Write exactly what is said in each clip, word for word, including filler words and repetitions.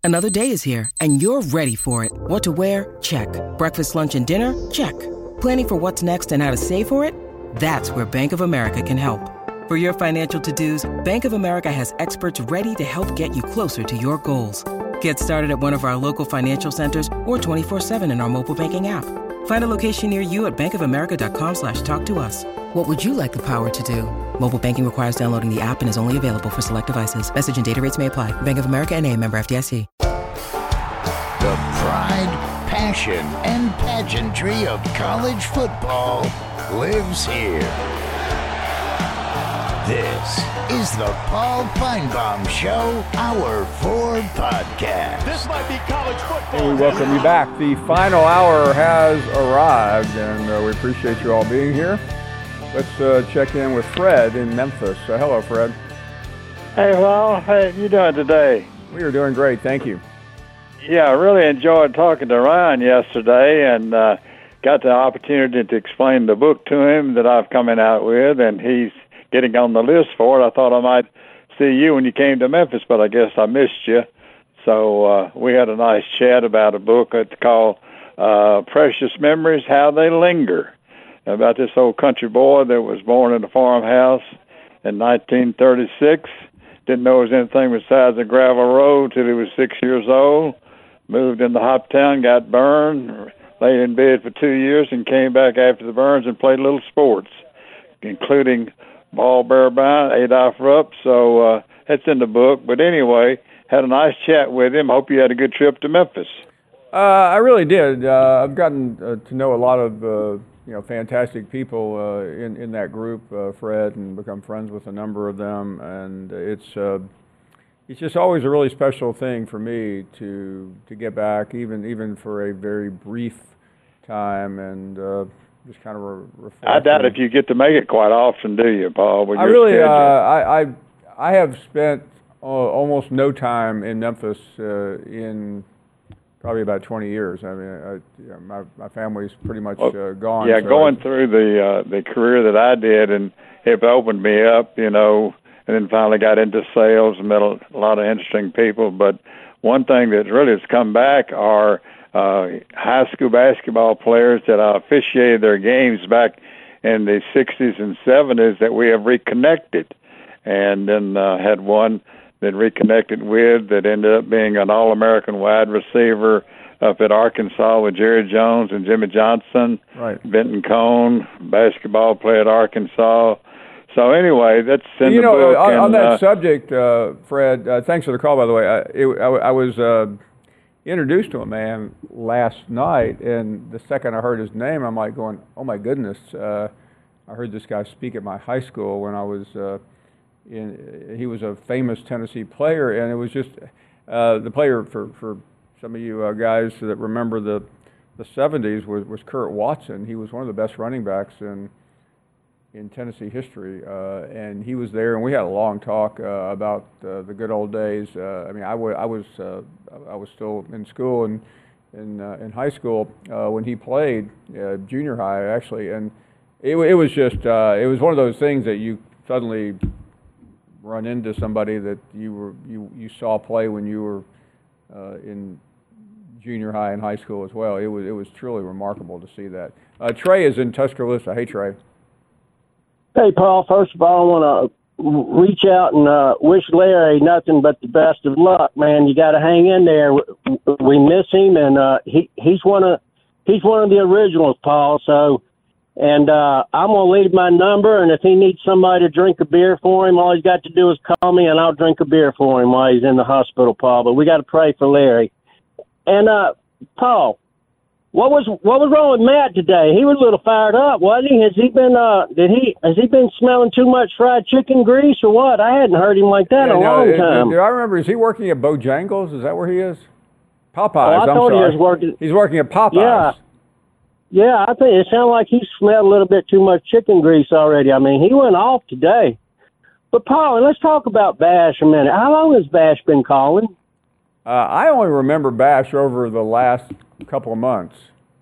Another day is here, and you're ready for it. What to wear? Check. Breakfast, lunch, and dinner? Check. Planning for what's next and how to save for it? That's where Bank of America can help. For your financial to-dos, Bank of America has experts ready to help get you closer to your goals. Get started at one of our local financial centers or twenty-four seven in our mobile banking app. Find a location near you at bankofamerica.com slash talk to us. What would you like the power to do? Mobile banking requires downloading the app and is only available for select devices. Message and data rates may apply. Bank of America N A, member F D I C. The pride, passion, and pageantry of college football lives here. This is the Paul Feinbaum Show, Hour four podcast. This might be college football. And we welcome you back. The final hour has arrived, and uh, we appreciate you all being here. Let's uh, check in with Fred in Memphis. Uh, hello, Fred. Hey, well, how you doing today? We are doing great, thank you. Yeah, I really enjoyed talking to Ryan yesterday and uh, got the opportunity to explain the book to him that I've coming out with, and he's getting on the list for it. I thought I might see you when you came to Memphis, but I guess I missed you. So uh, we had a nice chat about a book it's called uh, Precious Memories, How They Linger, about this old country boy that was born in a farmhouse in nineteen thirty-six. Didn't know it was anything besides a gravel road till he was six years old. Moved into Hoptown, got burned, laid in bed for two years, and came back after the burns and played little sports, including ball bear bound, Adolph Rupp. So uh, that's in the book. But anyway, had a nice chat with him. Hope you had a good trip to Memphis. Uh, I really did. Uh, I've gotten uh, to know a lot of uh, you know fantastic people uh, in in that group, uh, Fred, and become friends with a number of them. And it's uh, it's just always a really special thing for me to to get back, even even for a very brief time, and uh, just kind of re- reflect. I doubt if you get to make it quite often, do you, Paul? With I your really, uh, schedule? I, I I have spent uh, almost no time in Memphis uh, in probably about twenty years. I mean, I, you know, my my family's pretty much uh, gone. Yeah, so going through the uh, the career that I did, and it opened me up, you know, and then finally got into sales and met a lot of interesting people. But one thing that really has come back are uh, high school basketball players that I officiated their games back in the sixties and seventies that we have reconnected, and then uh, had one that reconnected with that ended up being an All-American wide receiver up at Arkansas with Jerry Jones and Jimmy Johnson. Right. Benton Cone, basketball player at Arkansas. So anyway, that's in you the know, book. on, and, on that uh, subject, uh, Fred, uh, thanks for the call, by the way. I, it, I, I was uh, introduced to a man last night, and the second I heard his name, I'm like going, oh my goodness. Uh, I heard this guy speak at my high school when I was uh, in, he was a famous Tennessee player, and it was just uh, the player for, for some of you uh, guys that remember the the seventies was, was Kurt Watson. He was one of the best running backs in in Tennessee history, uh, and he was there, and we had a long talk uh, about uh, the good old days. Uh, I mean, I, w- I was uh, I was still in school and in uh, in high school uh, when he played uh, junior high actually, and it, it was just uh, it was one of those things that you suddenly run into somebody that you were you, you saw play when you were uh, in junior high and high school as well. It was it was truly remarkable to see that. Uh, Trey is in Tuscaloosa. Hey, Trey. Hey, Paul. First of all, I want to reach out and uh, wish Larry nothing but the best of luck, man. You got to hang in there. We miss him, and uh, he he's one of he's one of the originals, Paul. So. And uh, I'm going to leave my number, and if he needs somebody to drink a beer for him, all he's got to do is call me, and I'll drink a beer for him while he's in the hospital, Paul. But we got to pray for Larry. And, uh, Paul, what was what was wrong with Matt today? He was a little fired up, wasn't he? Has he been uh, did he has he been smelling too much fried chicken grease or what? I hadn't heard him like that yeah, in a no, long it, time. Do I remember? Is he working at Bojangles? Is that where he is? Popeyes. Oh, I I'm thought sorry. he was working. He's working at Popeyes. Yeah. Yeah, I think it sounded like he smelled a little bit too much chicken grease already. I mean, he went off today. But, Paul, let's talk about Bash a minute. How long has Bash been calling? Uh, I only remember Bash over the last couple of months.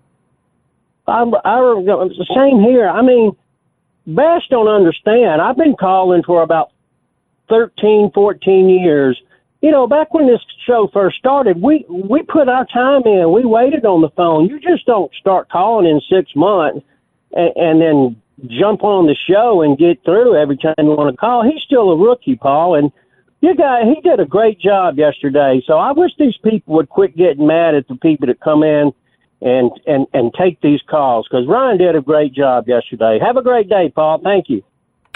I, I, the same here. I mean, Bash don't understand. I've been calling for about thirteen, fourteen years, you know, back when this show first started, we, we put our time in. We waited on the phone. You just don't start calling in six months and, and then jump on the show and get through every time you want to call. He's still a rookie, Paul, and you guy, he did a great job yesterday. So I wish these people would quit getting mad at the people that come in and, and, and take these calls, because Ryan did a great job yesterday. Have a great day, Paul. Thank you.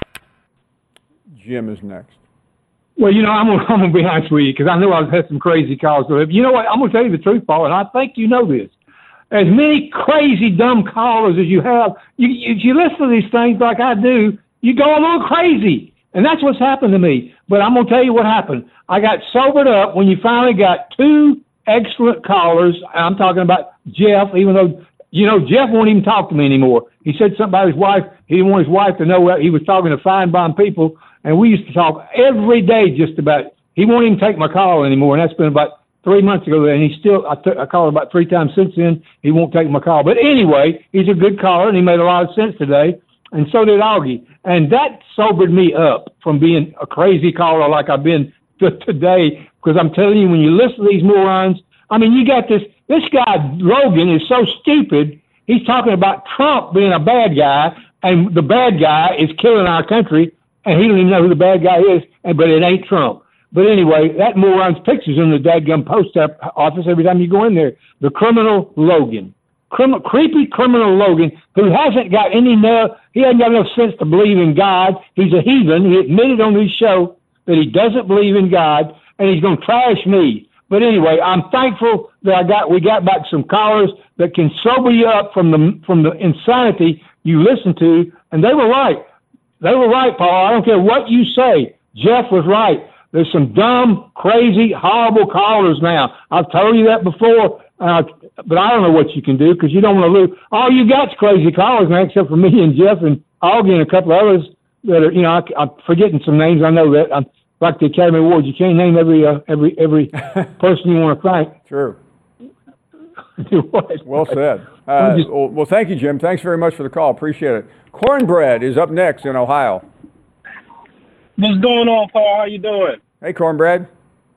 Jim is next. Well, you know, I'm gonna, I'm gonna be honest with you, because I know I've had some crazy calls. But you know what? I'm gonna tell you the truth, Paul, and I think you know this. As many crazy, dumb callers as you have, you, if you listen to these things like I do, you go a little crazy, and that's what's happened to me. But I'm gonna tell you what happened. I got sobered up when you finally got two excellent callers. I'm talking about Jeff, even though you know Jeff won't even talk to me anymore. He said something about his wife. He didn't want his wife to know that he was talking to Feinbaum people. And we used to talk every day just about, he won't even take my call anymore. And that's been about three months ago. And he still, I, t- I called about three times since then. He won't take my call. But anyway, he's a good caller and he made a lot of sense today. And so did Augie. And that sobered me up from being a crazy caller like I've been t- today. Because I'm telling you, when you listen to these morons, I mean, you got this, this guy, Rogan, is so stupid. He's talking about Trump being a bad guy and the bad guy is killing our country. And he don't even know who the bad guy is, but it ain't Trump. But anyway, that moron's picture's in the dadgum post office every time you go in there. The criminal Logan. Crim- creepy criminal Logan, who hasn't got any, no, he hasn't got enough sense to believe in God. He's a heathen. He admitted on his show that he doesn't believe in God, and he's going to trash me. But anyway, I'm thankful that I got we got back some callers that can sober you up from the from the insanity you listen to, and they were right. They were right, Paul. I don't care what you say. Jeff was right. There's some dumb, crazy, horrible callers now. I've told you that before, uh, but I don't know what you can do because you don't want to lose. All you got's crazy callers, man, except for me and Jeff and Augie and a couple of others that are, you know, I, I'm forgetting some names. I know that. I'm, like the Academy Awards, you can't name every uh, every every person you want to thank. True. Well said. Uh, just, well, well, thank you, Jim. Thanks very much for the call. Appreciate it. Cornbread is up next in Ohio. What's going on, Paul? How you doing? Hey, Cornbread.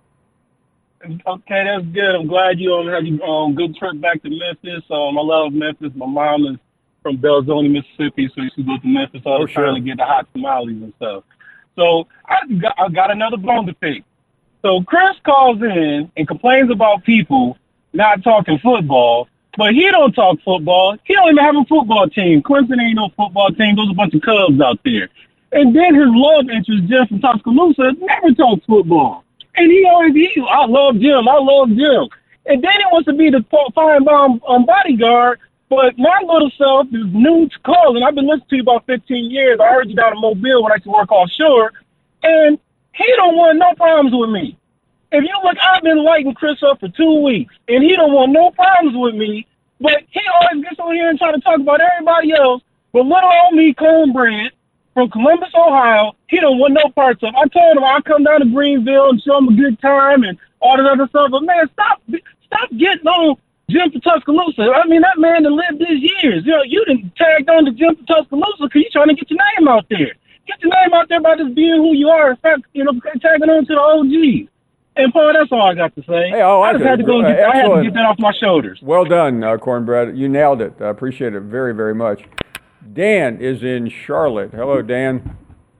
Okay, that's good. I'm glad you um, had a um, good trip back to Memphis. Um, I love Memphis. My mom is from Belzoni, Mississippi, so I used to go to Memphis all the oh, time sure. to get the hot tamales and stuff. So I got, I got another bone to pick. So Chris calls in and complains about people not talking football, but he don't talk football. He don't even have a football team. Clemson ain't no football team. There's a bunch of Cubs out there. And then his love interest, Jim from Tuscaloosa, never talks football. And he always, he, I love Jim. I love Jim. And then he wants to be the Feinbaum um, bodyguard. But my little self is new to calling. I've been listening to you about fifteen years. I heard you down in Mobile when I used to work offshore. And he don't want no problems with me. If you look, I've been lighting Chris up for two weeks, and he don't want no problems with me. But he always gets on here and try to talk about everybody else. But little old me, Cornbread, from Columbus, Ohio, he don't want no parts of. I told him I'd come down to Greenville and show him a good time and all that other stuff. But, man, stop stop getting on Jim for Tuscaloosa. I mean, that man that lived his years. You know, you done tagged on to Jim for Tuscaloosa because you're trying to get your name out there. Get your name out there by just being who you are. In fact, you know, tagging on to the O Gs. And, Paul, that's all I got to say. Hey, oh, I, I just had to go and get, uh, I had to get that off my shoulders. Well done, uh, Cornbread. You nailed it. I appreciate it very, very much. Dan is in Charlotte. Hello, Dan.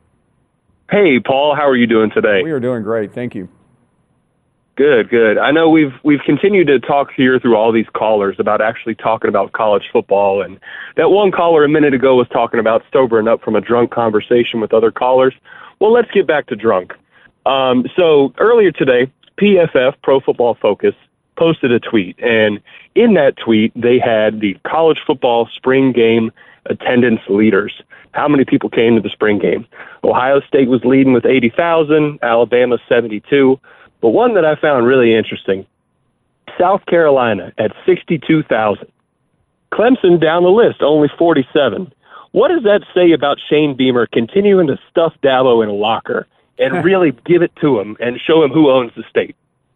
Hey, Paul. How are you doing today? We are doing great. Thank you. Good, good. I know we've we've continued to talk here through all these callers about actually talking about college football, and that one caller a minute ago was talking about sobering up from a drunk conversation with other callers. Well, let's get back to drunk. Um, so earlier today, P F F, Pro Football Focus, posted a tweet, and in that tweet, they had the college football spring game attendance leaders. How many people came to the spring game? Ohio State was leading with eighty thousand, Alabama seventy-two. But one that I found really interesting, South Carolina at sixty-two thousand. Clemson down the list, only forty-seven. What does that say about Shane Beamer continuing to stuff Dabo in a locker and really give it to him and show him who owns the state?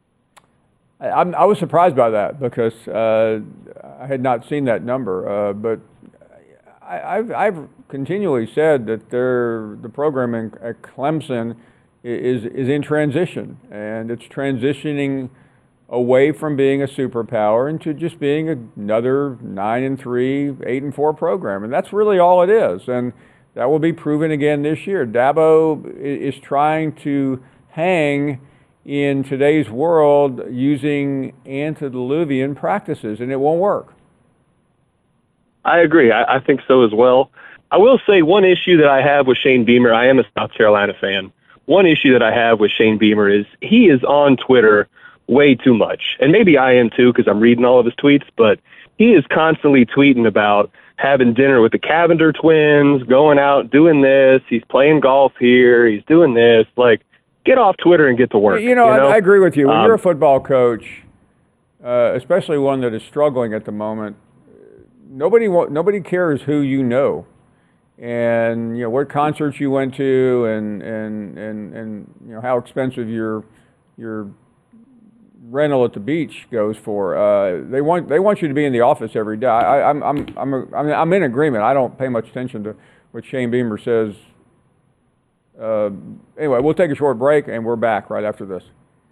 I, I was surprised by that because uh, I had not seen that number. Uh, but I, I've, I've continually said that they're, the program in, at Clemson is is in transition, and it's transitioning away from being a superpower into just being another nine and three, eight and four program, and that's really all it is. And that will be proven again this year. Dabo is trying to hang in today's world using antediluvian practices, and it won't work. I agree. I, I think so as well. I will say one issue that I have with Shane Beamer, I am a South Carolina fan. One issue that I have with Shane Beamer is he is on Twitter way too much. And maybe I am too because I'm reading all of his tweets, but he is constantly tweeting about having dinner with the Cavender twins, going out, doing this. He's playing golf here. He's doing this. Like, get off Twitter and get to work. You know, you know? I, I agree with you. When um, you're a football coach, uh, especially one that is struggling at the moment, nobody wa- nobody cares who you know. And, you know, what concerts you went to and, and, and, and you know, how expensive your your rental at the beach goes for. Uh, they want they want you to be in the office every day. I, I'm I'm I'm a, I'm I'm in agreement. I don't pay much attention to what Shane Beamer says. Uh, anyway, we'll take a short break and we're back right after this.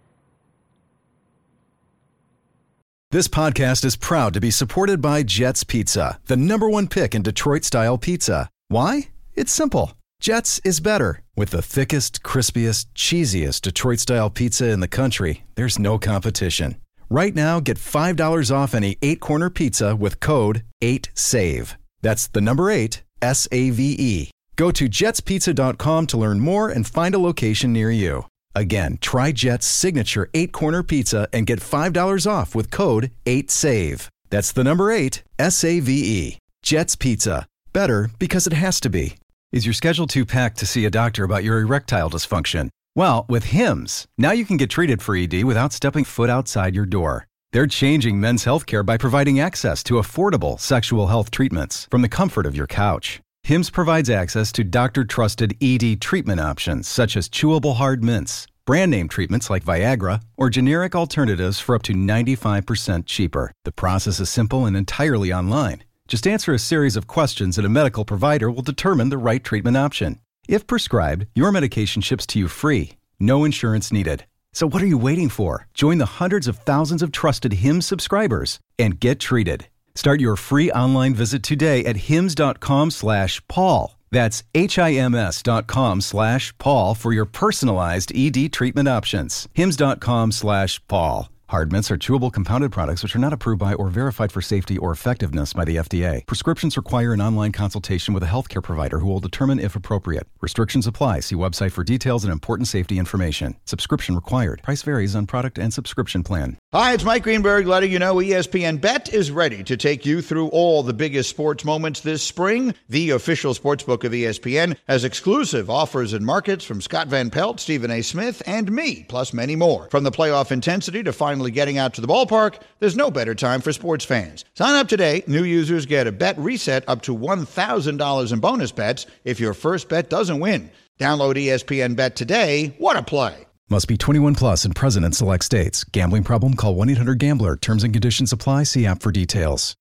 This podcast is proud to be supported by Jets Pizza, the number one pick in Detroit-style pizza. Why? It's simple. Jets is better. With the thickest, crispiest, cheesiest Detroit-style pizza in the country, there's no competition. Right now, get five dollars off any eight-corner pizza with code eight save. That's the number eight, S A V E. Go to jets pizza dot com to learn more and find a location near you. Again, try Jet's signature eight-corner pizza and get five dollars off with code eight save. That's the number eight, S A V E. Jet's Pizza. Better because it has to be. Is your schedule too packed to see a doctor about your erectile dysfunction? Well, with Hims, now you can get treated for E D without stepping foot outside your door. They're changing men's healthcare by providing access to affordable sexual health treatments from the comfort of your couch. Hims provides access to doctor-trusted E D treatment options such as chewable hard mints, brand name treatments like Viagra, or generic alternatives for up to ninety-five percent cheaper. The process is simple and entirely online. Just answer a series of questions and a medical provider will determine the right treatment option. If prescribed, your medication ships to you free. No insurance needed. So what are you waiting for? Join the hundreds of thousands of trusted Hims subscribers and get treated. Start your free online visit today at hims.com slash Paul. That's H-I-M-S dot com slash Paul for your personalized E D treatment options. Hims.com slash Paul. Hard mints are chewable compounded products which are not approved by or verified for safety or effectiveness by the F D A. Prescriptions require an online consultation with a healthcare provider who will determine if appropriate. Restrictions apply. See website for details and important safety information. Subscription required. Price varies on product and subscription plan. Hi, it's Mike Greenberg letting you know E S P N Bet is ready to take you through all the biggest sports moments this spring. The official sportsbook of E S P N has exclusive offers and markets from Scott Van Pelt, Stephen A. Smith, and me, plus many more. From the playoff intensity to finally getting out to the ballpark, there's no better time for sports fans. Sign up today. New users get a bet reset up to one thousand dollars in bonus bets if your first bet doesn't win. Download E S P N Bet today. What a play. Must be twenty-one plus and present in select states. Gambling problem? Call one eight hundred gambler. Terms and conditions apply. See app for details.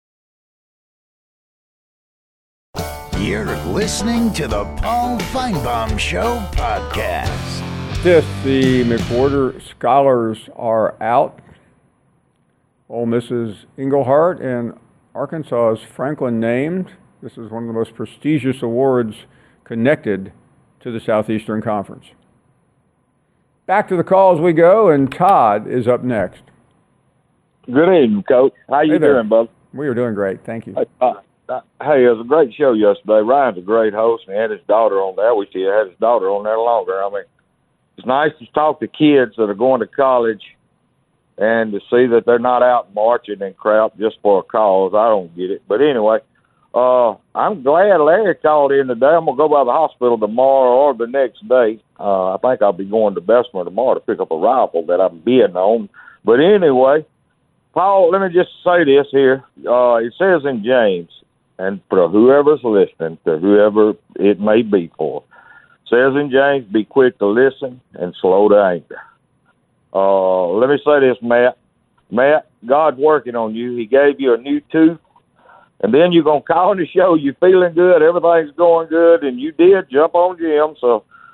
You're listening to the Paul Feinbaum Show podcast. This, the McWhorter Scholars are out. Ole Miss's Englehart and Arkansas's Franklin named. This is one of the most prestigious awards connected to the Southeastern Conference. Back to the calls we go, and Todd is up next. Good evening, Coach. How you hey doing, bud? We are doing great. Thank you. Uh, uh, hey, it was a great show yesterday. Ryan's a great host, and he had his daughter on there. I wish he had his daughter on there longer. I mean, it's nice to talk to kids that are going to college and to see that they're not out marching and crap just for a cause. I don't get it. But anyway, uh, I'm glad Larry called in today. I'm going to go by the hospital tomorrow or the next day. Uh, I think I'll be going to Bessemer tomorrow to pick up a rifle that I'm bidding on. But anyway, Paul, let me just say this here. Uh, it says in James, and for whoever's listening, to whoever it may be for, says in James, be quick to listen and slow to anger. Uh, let me say this, Matt. Matt, God's working on you. He gave you a new tooth, and then you're going to call on the show. You're feeling good. Everything's going good, and you did jump on Jim, so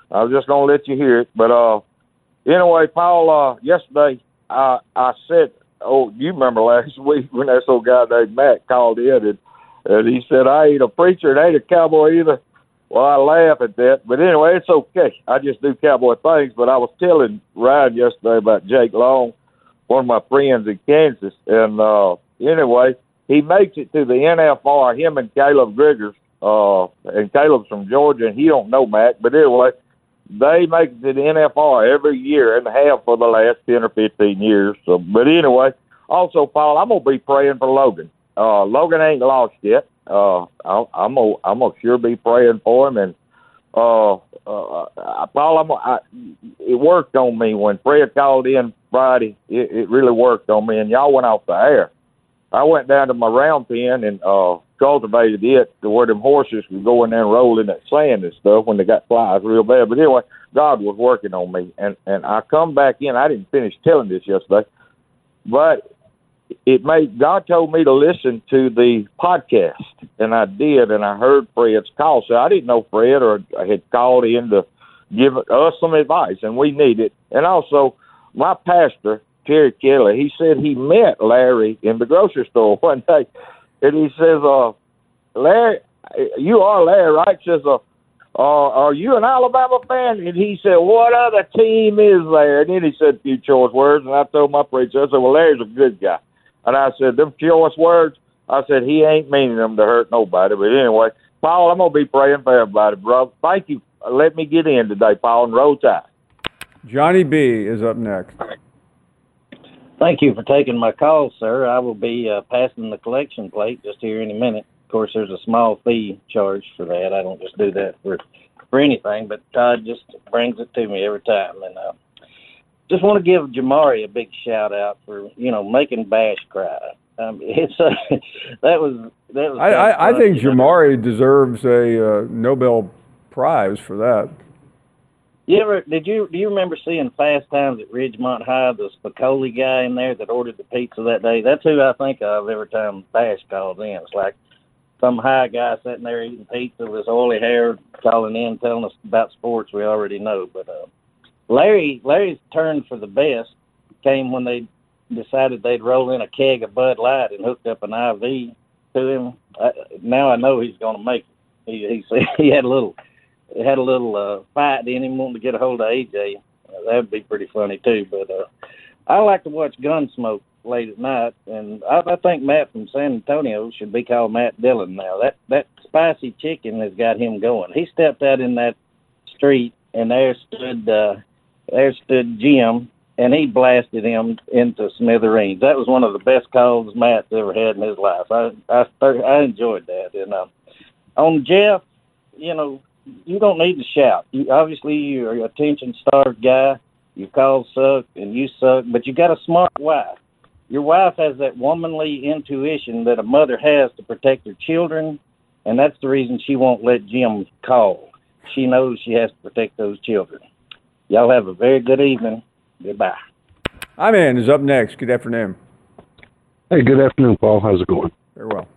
I was just gonna let you hear it. But uh, anyway, Paul, uh, yesterday I I said, oh, you remember last week when that old guy named Matt called in and, and he said I ain't a preacher and I ain't a cowboy either. Well, I laugh at that, but anyway, it's okay. I just do cowboy things. But I was telling Ryan yesterday about Jake Long, one of my friends in Kansas, and uh, anyway, he makes it to the N F R. Him and Caleb Griggers, uh, and Caleb's from Georgia, and he don't know Mac, but anyway, they make it to the N F R every year and have for the last ten or fifteen years. So, but anyway, also, Paul, I'm gonna be praying for Logan. Uh, Logan ain't lost yet. Uh, I, I'm gonna, I'm gonna sure be praying for him. And uh, uh, Paul, I'm, I, it worked on me when Fred called in Friday. It, it really worked on me, and y'all went off the air. I went down to my round pen and uh, cultivated it to where them horses could go in there and roll in that sand and stuff when they got flies real bad. But anyway, God was working on me, and and I come back in. I didn't finish telling this yesterday, but it made God told me to listen to the podcast, and I did, and I heard Fred's call. So I didn't know Fred or had called in to give us some advice, and we need it. And also, my pastor, Terry Kelly, he said he met Larry in the grocery store one day, and he says, uh, Larry, you are Larry, right? Says, uh, uh, are you an Alabama fan? And he said, what other team is there? And then he said a few choice words, and I told my preacher, I said, well, Larry's a good guy. And I said, them choice words, I said, he ain't meaning them to hurt nobody. But anyway, Paul, I'm going to be praying for everybody, bro. Thank you. Let me get in today, Paul, and roll tide. Johnny B. is up next. Thank you for taking my call, sir. I will be uh, passing the collection plate just here any minute. Of course, there's a small fee charged for that. I don't just do that for, for anything, but Todd just brings it to me every time. And uh, just want to give Jamari a big shout out for, you know, making Bash cry. Um, it's uh, that was that was. I I, I think Jamari deserves a uh, Nobel Prize for that. You ever did you do you remember seeing Fast Times at Ridgemont High, the Spicoli guy in there that ordered the pizza that day? That's who I think of every time Bash calls in. It's like some high guy sitting there eating pizza with his oily hair, calling in, telling us about sports we already know. But uh, Larry Larry's turn for the best came when they decided they'd roll in a keg of Bud Light and hooked up an I V to him. I, now I know he's going to make it. He he, he had a little had a little uh, fight in him wanting to get a hold of A J. Uh, that would be pretty funny too. But uh, I like to watch Gunsmoke late at night, and I, I think Matt from San Antonio should be called Matt Dillon now. That that spicy chicken has got him going. He stepped out in that street, and there stood uh, there stood Jim. And he blasted him into smithereens. That was one of the best calls Matt's ever had in his life. I I, I enjoyed that. And uh, on Jeff, you know, you don't need to shout. You, obviously, you're an attention-starved guy. Your calls suck, and you suck. But you got a smart wife. Your wife has that womanly intuition that a mother has to protect her children, and that's the reason she won't let Jim call. She knows she has to protect those children. Y'all have a very good evening. Goodbye. I'm in is up next. Good afternoon. Hey, good afternoon, Paul. How's it going? Very well.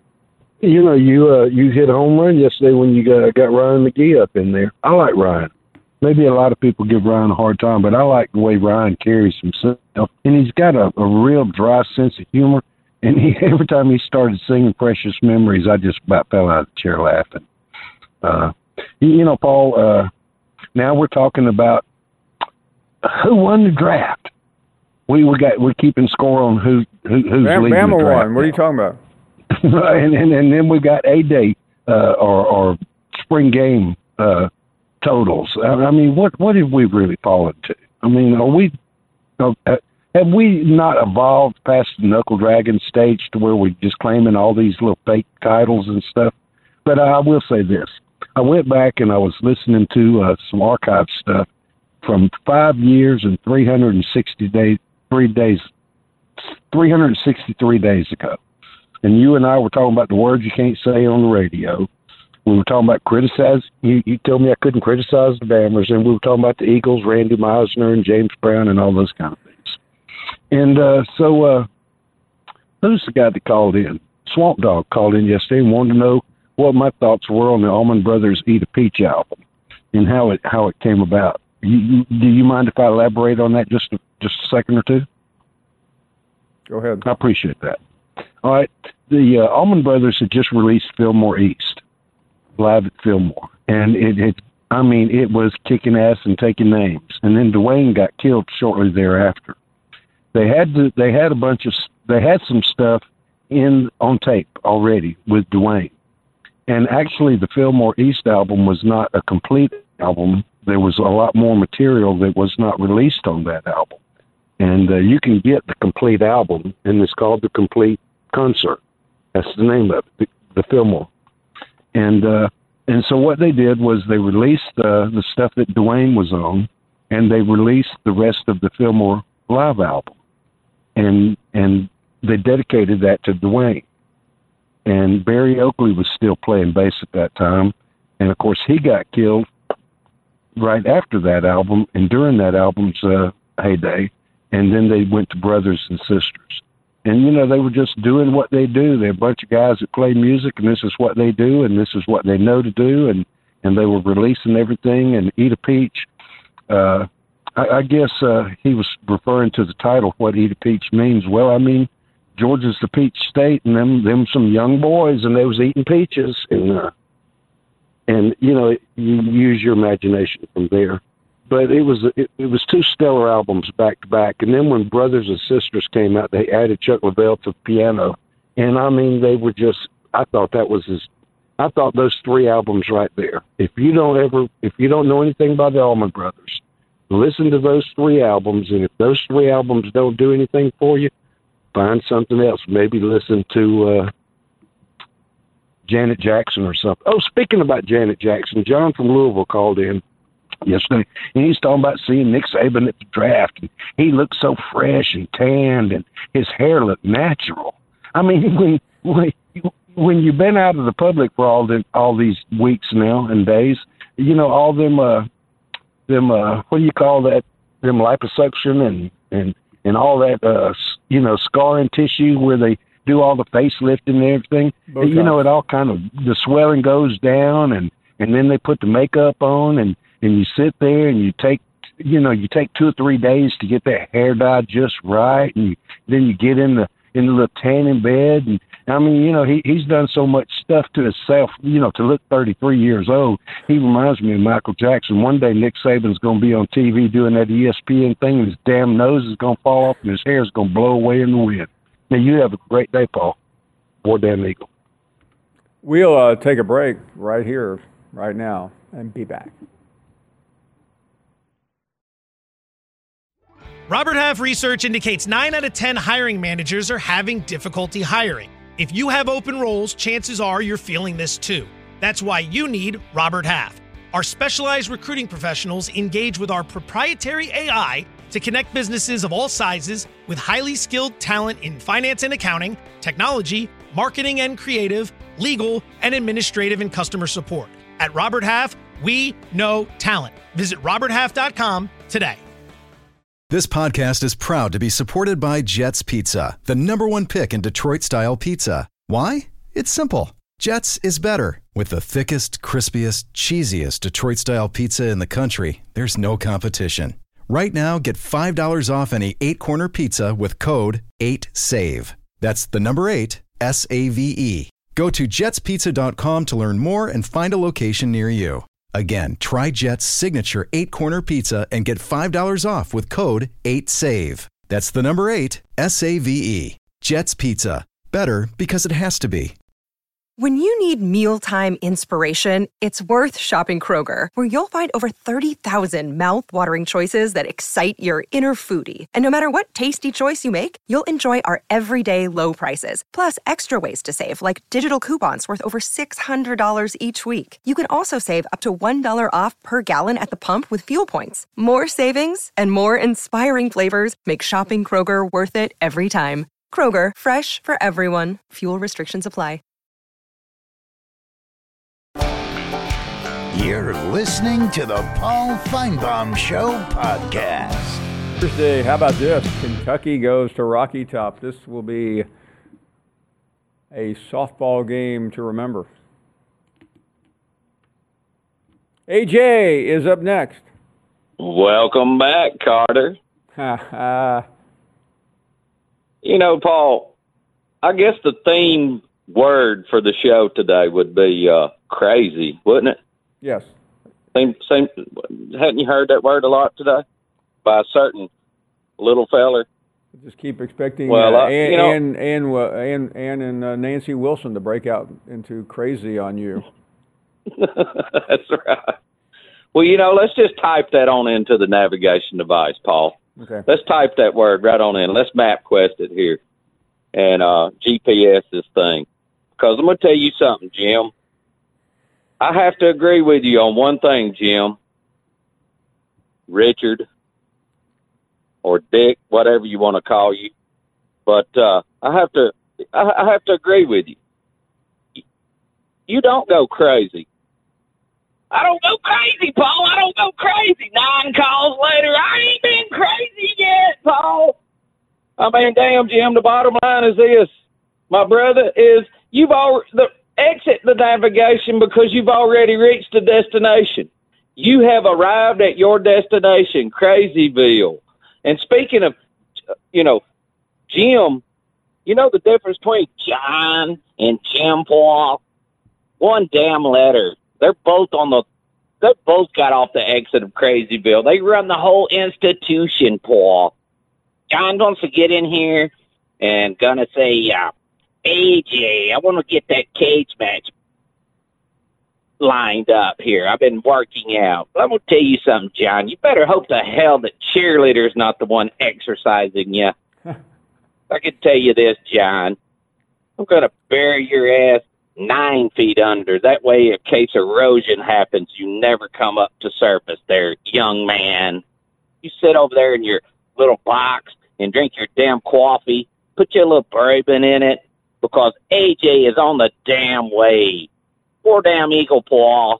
You know, you uh, you hit a home run yesterday when you got, got Ryan McGee up in there. I like Ryan. Maybe a lot of people give Ryan a hard time, but I like the way Ryan carries himself. And he's got a, a real dry sense of humor. And he, every time he started singing Precious Memories, I just about fell out of the chair laughing. Uh, you, you know, Paul, uh, now we're talking about who won the draft? We we got we're keeping score on who who who's Bam, leading Bama the draft. won. What are you talking about? and, and and then we got a day uh, or or spring game uh, totals. I, I mean, what what have we really fallen to? I mean, are we uh, have we not evolved past the knuckle dragon stage to where we're just claiming all these little fake titles and stuff? But I will say this: I went back and I was listening to uh, some archive stuff from five years and three hundred sixty days, three days, three hundred sixty-three days ago. And you and I were talking about the words you can't say on the radio. We were talking about criticize. You, you told me I couldn't criticize the Bammers, and we were talking about the Eagles, Randy Meisner and James Brown and all those kind of things. And uh, so uh, who's the guy that called in? Swamp Dog called in yesterday and wanted to know what my thoughts were on the Allman Brothers Eat a Peach album. and how it how it came about. You, you, do you mind if I elaborate on that just a, just a second or two? Go ahead. I appreciate that. All right. The uh, Allman Brothers had just released Fillmore East, live at Fillmore. And it, it, I mean, it was kicking ass and taking names. And then Dwayne got killed shortly thereafter. They had to, they had a bunch of, they had some stuff in on tape already with Dwayne. And actually the Fillmore East album was not a complete album. There was a lot more material that was not released on that album. And uh, you can get the complete album, and it's called The Complete Concert. That's the name of it, the, the Fillmore. And uh, and so what they did was they released uh, the stuff that Dwayne was on, and they released the rest of the Fillmore live album. And and they dedicated that to Dwayne. And Barry Oakley was still playing bass at that time. And, of course, he got killed right after that album and during that album's uh, heyday. And then they went to Brothers and Sisters. And, you know, they were just doing what they do. They're a bunch of guys that play music, and this is what they do, and this is what they know to do. And, and they were releasing everything. And Eat a Peach, uh, I, I guess uh, he was referring to the title, what Eat a Peach means. Well, I mean, Georgia's the peach state, and them, them some young boys, and they was eating peaches. And, uh, and you know, you use your imagination from there. But it was it, it was two stellar albums back to back. And then when Brothers and Sisters came out, they added Chuck Leavell to piano. And I mean, they were just, I thought that was his, I thought those three albums right there. If you don't ever, if you don't know anything about the Allman Brothers, listen to those three albums. And if those three albums don't do anything for you, find something else. Maybe listen to uh, Janet Jackson or something. Oh, speaking about Janet Jackson, John from Louisville called in yesterday, and he's talking about seeing Nick Saban at the draft, and he looked so fresh and tanned, and his hair looked natural. I mean, when when when you've been out of the public for all the all these weeks now and days, you know, all them uh them uh what do you call that? Them liposuction and and and all that uh you know scarring tissue where they do all the facelifting and everything. Botox. You know, it all kind of the swelling goes down, and and then they put the makeup on, and and you sit there and you take, you know, you take two or three days to get that hair dyed just right. And you, then you get in the, in the little tanning bed. And I mean, you know, he, he's done so much stuff to himself, you know, to look thirty-three years old. He reminds me of Michael Jackson. One day Nick Saban's going to be on T V doing that E S P N thing, and his damn nose is going to fall off and his hair is going to blow away in the wind. Now, you have a great day, Paul. War Damn Eagle. We'll uh, take a break right here, right now, and be back. Robert Half research indicates nine out of ten hiring managers are having difficulty hiring. If you have open roles, chances are you're feeling this too. That's why you need Robert Half. Our specialized recruiting professionals engage with our proprietary A I to connect businesses of all sizes with highly skilled talent in finance and accounting, technology, marketing and creative, legal, and administrative and customer support. At Robert Half, we know talent. Visit robert half dot com today. This podcast is proud to be supported by Jets Pizza, the number one pick in Detroit-style pizza. Why? It's simple. Jets is better. With the thickest, crispiest, cheesiest Detroit-style pizza in the country, there's no competition. Right now, get five dollars off any eight-corner pizza with code eight save. That's the number eight, S A V E. Go to jets pizza dot com to learn more and find a location near you. Again, try Jet's signature eight-corner pizza and get five dollars off with code eight save. That's the number eight, S A V E. Jet's Pizza. Better because it has to be. When you need mealtime inspiration, it's worth shopping Kroger, where you'll find over thirty thousand mouth-watering choices that excite your inner foodie. And no matter what tasty choice you make, you'll enjoy our everyday low prices, plus extra ways to save, like digital coupons worth over six hundred dollars each week. You can also save up to one dollar off per gallon at the pump with fuel points. More savings and more inspiring flavors make shopping Kroger worth it every time. Kroger, fresh for everyone. Fuel restrictions apply. You're listening to the Paul Feinbaum Show podcast. Thursday, how about this? Kentucky goes to Rocky Top. This will be a softball game to remember. A J is up next. Welcome back, Carter. You know, Paul, I guess the theme word for the show today would be uh, crazy, wouldn't it? Yes. Same, same. Hadn't you heard that word a lot today by a certain little feller? Just keep expecting well, uh, uh, Ann, you know, Ann, Ann, uh, Ann, Ann and uh, Nancy Wilson to break out into crazy on you. That's right. Well, you know, let's just type that on into the navigation device, Paul. Okay. Let's type that word right on in. Let's MapQuest it here and uh, G P S this thing. Because I'm going to tell you something, Jim. I have to agree with you on one thing, Jim. Richard or Dick, whatever you want to call you. But uh, I have to I, I have to agree with you. You don't go crazy. I don't go crazy, Paul. I don't go crazy. Nine calls later, I ain't been crazy yet, Paul. I mean, damn, Jim, the bottom line is this. My brother, is you've already, the, exit the navigation because you've already reached the destination. You have arrived at your destination, Crazyville. And speaking of, you know, Jim, you know the difference between John and Jim, Paul? One damn letter. They're both on the, they both got off the exit of Crazyville. They run the whole institution, Paul. John wants to get in here and gonna say, uh, A J, I want to get that cage match lined up here. I've been working out. But I'm going to tell you something, John. You better hope to hell that cheerleader's not the one exercising you. I can tell you this, John. I'm going to bury your ass nine feet under. That way, in case erosion happens, you never come up to surface there, young man. You sit over there in your little box and drink your damn coffee. Put your little bourbon in it because A J is on the damn way. Poor damn Eagle, Paul.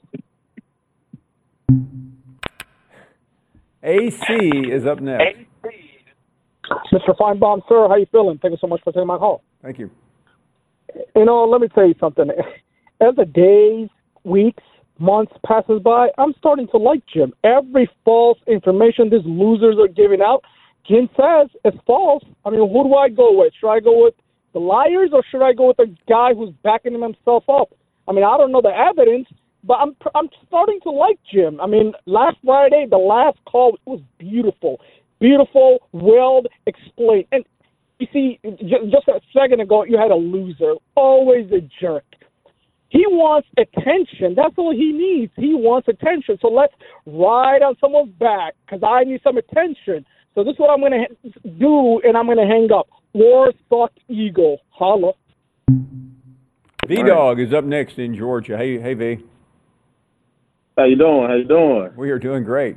A C is up next. Mister Feinbaum, sir, how you feeling? Thank you so much for taking my call. Thank you. You know, let me tell you something. As the days, weeks, months passes by, I'm starting to like Jim. Every false information these losers are giving out, Jim says it's false. I mean, who do I go with? Should I go with the liars or should I go with the guy who's backing himself up? I mean, I don't know the evidence, but I'm I'm starting to like Jim. I mean, last Friday, the last call was beautiful. Beautiful, well explained. And you see, just a second ago, you had a loser, always a jerk. He wants attention. That's all he needs. He wants attention. So let's ride on someone's back because I need some attention. So this is what I'm going to do, and I'm going to hang up. War Thought Eagle. Holla. V-Dog is up next in Georgia. Hey, hey, V. How you doing? How you doing? We are doing great.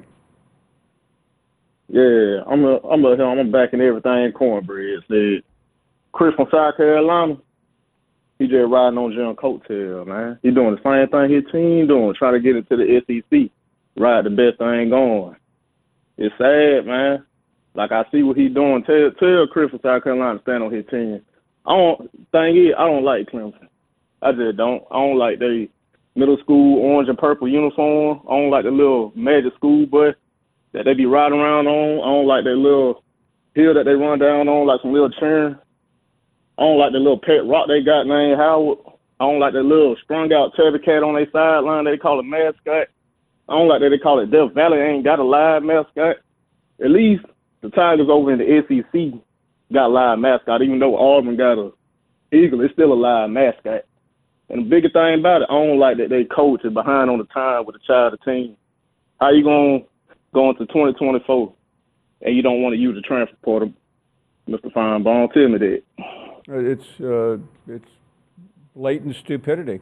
Yeah, I'm a, I'm a, I'm backing everything Cornbread said. Chris from South Carolina, he just riding on Jim coattail, man. He doing the same thing his team doing, trying to get into the S E C, ride the best thing going. It's sad, man. Like I see what he doing. Tell tell Chris from South Carolina to stand on his team. I don't. Thing is, I don't like Clemson. I just don't. I don't like they middle school orange and purple uniform. I don't like the little magic school bus that they be riding around on. I don't like that little hill that they run down on, like some little churn. I don't like the little pet rock they got named Howard. I don't like that little strung out tabby cat on their sideline they call it mascot. I don't like that they call it Death Valley ain't got a live mascot. At least the Tigers over in the S E C got a live mascot, even though Auburn got a Eagle, it's still a live mascot. And the bigger thing about it, I don't like that they coach is behind on the time with the child of team. How you going to go into twenty twenty-four and you don't want to use the transfer portal, Mister Feinbaum? Tell me that. It's uh, it's blatant stupidity.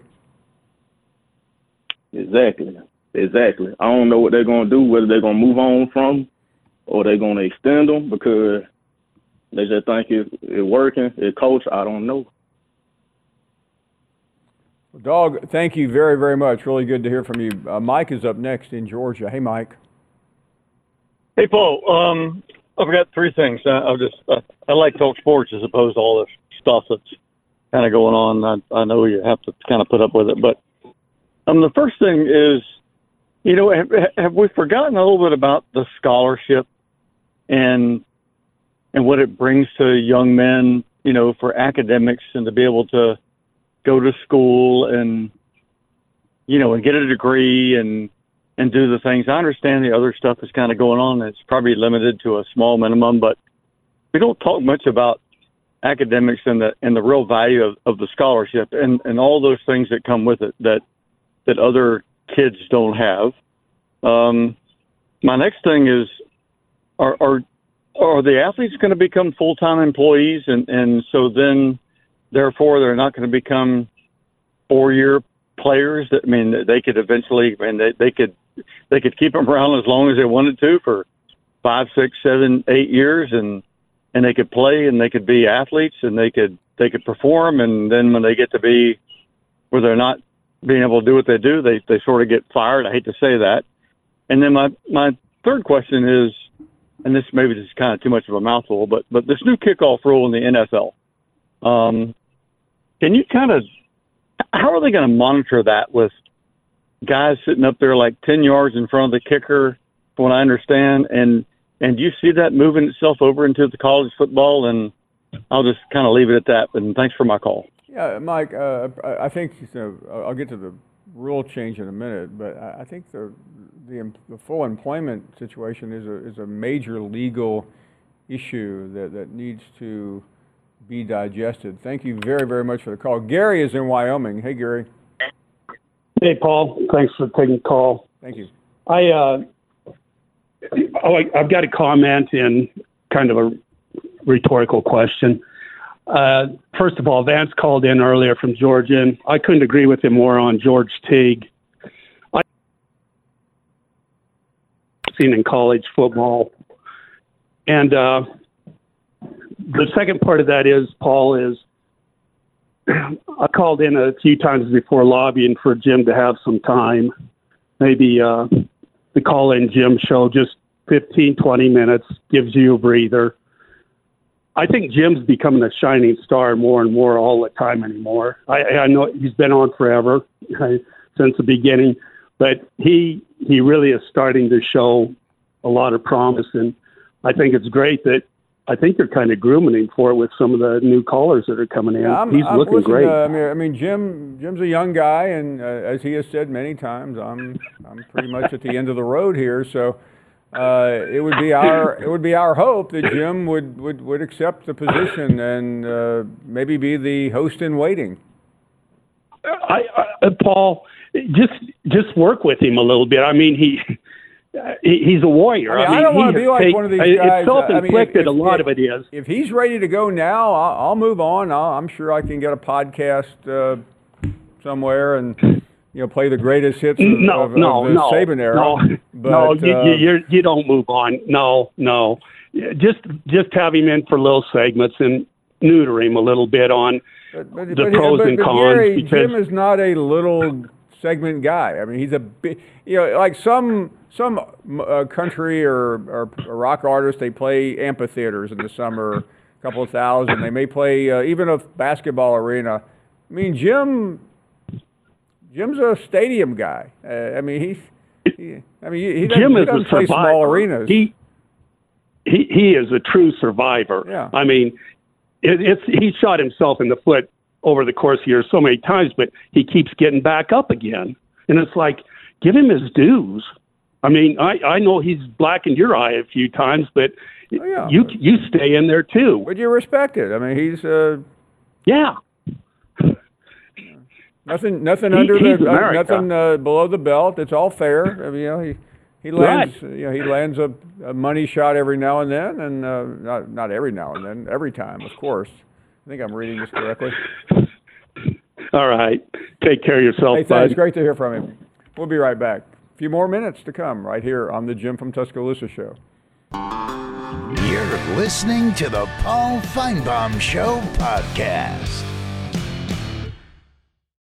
Exactly. Exactly. I don't know what they're going to do, whether they're going to move on from or they're going to extend them because they just think it's, it's working. It's coach, I don't know. Dog, thank you very, very much. Really good to hear from you. Uh, Mike is up next in Georgia. Hey, Mike. Hey, Paul. Um, I've got three things. I, I'll just uh, I like talk sports as opposed to all this stuff that's kind of going on. I, I know you have to kind of put up with it, but um, the first thing is You know, have, have we forgotten a little bit about the scholarship and and what it brings to young men, you know, for academics and to be able to go to school and, you know, and get a degree and and do the things. I understand the other stuff is kind of going on. It's probably limited to a small minimum, but we don't talk much about academics and the and the real value of, of the scholarship and, and all those things that come with it that that other kids don't have. Um, my next thing is, are are are the athletes going to become full-time employees, and, and so then, therefore, they're not going to become four-year players? That I mean, they could eventually, and they, they could they could keep them around as long as they wanted to for five, six, seven, eight years, and and they could play and they could be athletes and they could they could perform, and then when they get to be where they're not being able to do what they do, they they sort of get fired. I hate to say that. And then my my third question is, and this maybe is kind of too much of a mouthful, but but this new kickoff rule in the N F L, um, can you kind of, how are they going to monitor that with guys sitting up there like ten yards in front of the kicker, from what I understand, and and do you see that moving itself over into the college football? And I'll just kind of leave it at that. And thanks for my call. Yeah, Mike, uh, I think, you know, I'll get to the rule change in a minute, but I think the the, the full employment situation is a is a major legal issue that, that needs to be digested. Thank you very, very much for the call. Gary is in Wyoming. Hey, Gary. Hey, Paul. Thanks for taking the call. Thank you. I uh, oh, I, I've got a comment and kind of a rhetorical question. Uh, first of all, Vance called in earlier from Georgia, and I couldn't agree with him more on George Teague. I've seen in college football. And uh, the second part of that is, Paul, is I called in a few times before lobbying for Jim to have some time. Maybe uh, the call-in Jim show, just fifteen, twenty minutes, gives you a breather. I think Jim's becoming a shining star more and more all the time anymore. I, I know he's been on forever, since the beginning, but he he really is starting to show a lot of promise, and I think it's great that I think they're kind of grooming him for it with some of the new callers that are coming in. Yeah, I'm, he's I'm, looking listen, great. Uh, I mean, I mean, Jim. Jim's a young guy, and uh, as he has said many times, I'm I'm pretty much at the end of the road here. So uh, it would be our it would be our hope that Jim would would, would accept the position and uh, maybe be the host in waiting. I, I, Paul, just just work with him a little bit. I mean, he. He's a warrior. I, mean, I, mean, I don't want to be like take, one of these guys. It's self-inflicted, I mean, if, a lot if, of it is. If he's ready to go now, I'll, I'll move on. I'll, I'm sure I can get a podcast uh, somewhere and you know play the greatest hits of, no, of, no, of the no, Saban era. No, but, no, you, uh, you, you don't move on. No, no. Just just have him in for little segments and neuter him a little bit on but, but, the but, pros but, and but cons. Gary, because Jim is not a little segment guy. I mean, he's a big, you know, like some some uh, country or, or, or rock artists, they play amphitheaters in the summer, a couple of thousand. They may play uh, even a basketball arena. I mean, Jim, Jim's a stadium guy. Uh, I mean, he's, he, I mean, he, he doesn't, Jim he is doesn't a play survivor. small arenas. He, he he is a true survivor. Yeah. I mean, it, it's he shot himself in the foot over the course of years so many times, but he keeps getting back up again. And it's like, give him his dues. I mean, I, I know he's blackened your eye a few times, but oh, yeah. you you stay in there too. Would you respect it? I mean, he's uh, yeah. Nothing, nothing He- under he's the, uh, America. nothing uh, below the belt. It's all fair. I mean, you know, he he lands, you know, he lands a, a money shot every now and then, and uh, not not every now and then, every time, of course. I think I'm reading this correctly. All right. Take care of yourself, Hey, thanks. bud. Great to hear from him. We'll be right back. A few more minutes to come right here on the Jim from Tuscaloosa show. You're listening to the Paul Feinbaum Show podcast.